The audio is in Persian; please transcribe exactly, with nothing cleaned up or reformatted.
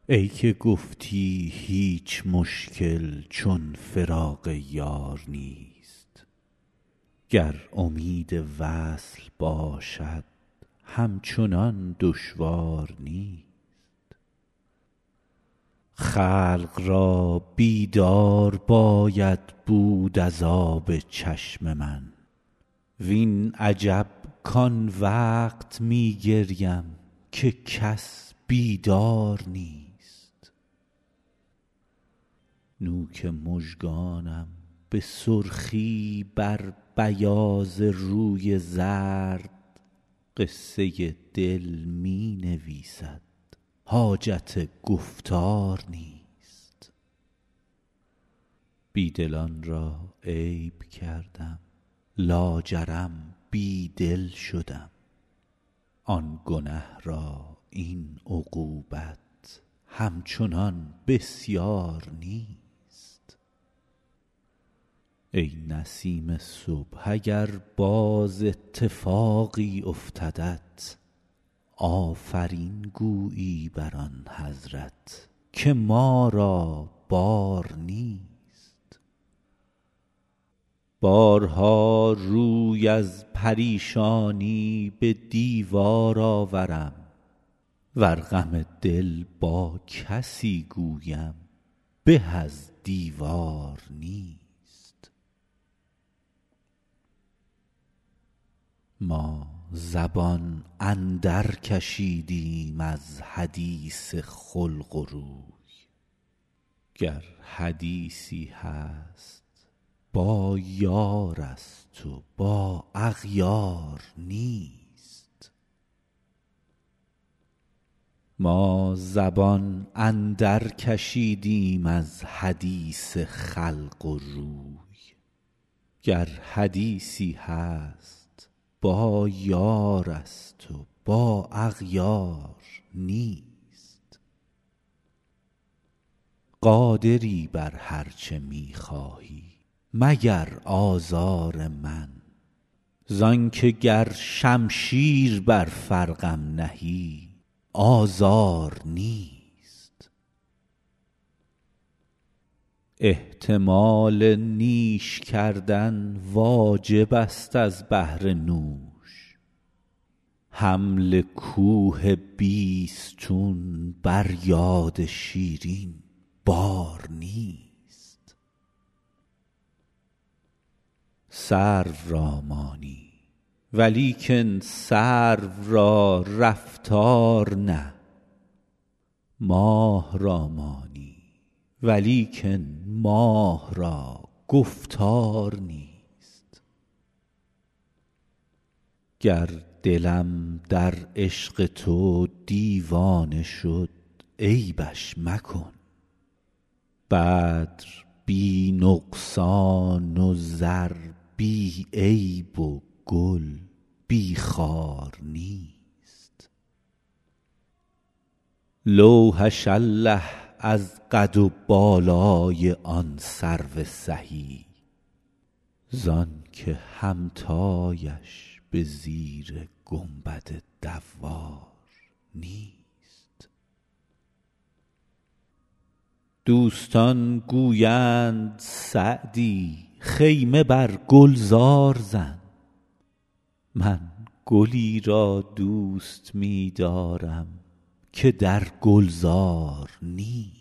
ای که گفتی هیچ مشکل چون فراق یار نیست، گر امید وصل باشد همچنان دشوار نیست. خلق را بیدار باید بود از آب چشم من، وین عجب کان وقت می گریم که کس بیدار نیست. نوک مژگانم به سرخی بر بیاض روی زرد، قصه دل می نویسد حاجت گفتار نیست. بی دلان را عیب کردم لاجرم بی دل شدم، آن گنه را این عقوبت همچنان بسیار نیست. ای نسیم صبح اگر باز اتفاقی افتدت، آفرین گویی بر آن حضرت که ما را بار نیست. بارها روی از پریشانی به دیوار آورم، ور غم دل با کسی گویم به از دیوار نیست. ما زبان اندر کشیدیم از حدیث خلق و روی، گر حدیثی هست با یار است و با اغیار نیست. ما زبان اندر کشیدیم از حدیث خلق و روی، گر حدیثی هست با یار است و با اغیار نیست. قادری بر هر چه می خواهی مگر آزار من، زان که گر شمشیر بر فرقم نهی آزار نیست. احتمال نیش کردن واجب است از بهر نوش، حمل کوه بیستون بر یاد شیرین بار نیست. سرو را مانی ولیکن سرو را رفتار نه، ماه را مانی ولیکن ماه را گفتار نیست. گر دلم در عشق تو دیوانه شد عیبش مکن، بدر بی نقصان و زر بی عیب و گل بی خار نیست. لوحش الله از قد و بالای آن سرو سهی، زان که همتایش به زیر گنبد دوار نیست. دوستان گویند سعدی خیمه بر گلزار زن، من گلی را دوست می دارم که در گلزار نیست.